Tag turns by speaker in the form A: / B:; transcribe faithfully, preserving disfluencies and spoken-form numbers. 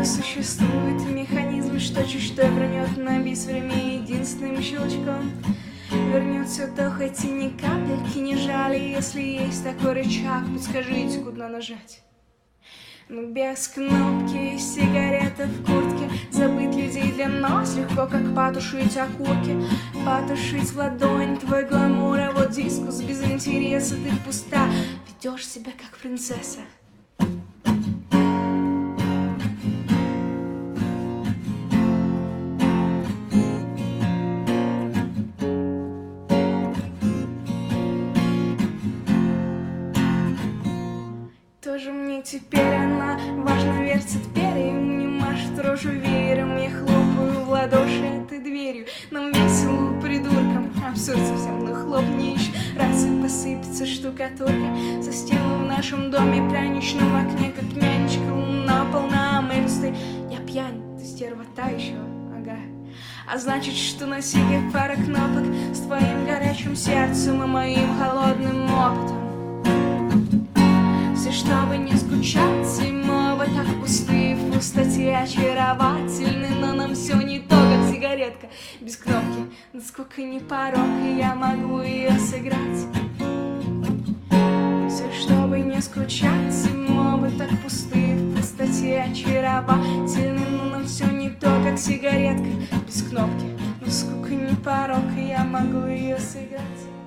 A: существует механизм, что чуть что вернет на бис время единственным щелчком. Вернет все то, хоть и ни капельки не жаль. Если есть такой рычаг, подскажите, куда нажать. Ну без кнопки, сигарета в куртке. Забыть людей для нас легко, как потушить окурки. Потушить в ладонь твой гламур, а вот дискус без интереса. Ты пуста, ведешь себя как принцесса. Тоже мне теперь она важно вертит перьям, не машет рожу веером. Я хлопаю в ладоши этой дверью. Нам весело, придуркам, абсурд совсем, но хлопни еще раз и посыпется штукатурка. Со стены в нашем доме, пряничном окне, как нянечка, луна полна мышцы. Я пьян, ты стерва та еще, ага. А значит, что на сиге пара кнопок с твоим горячим сердцем и моим холодным опытом. Все, чтобы не скучать, зимой вы так пусты, в пустоте очаровательны, но нам все не то, как сигаретка без кнопки. Насколько не порог, и я могу ее сыграть. Все, чтобы не скучать, зимой вы так пусты, в пустоте очаровательны, но нам все не то, как сигаретка без кнопки. Насколько не порог, и я могу ее сыграть.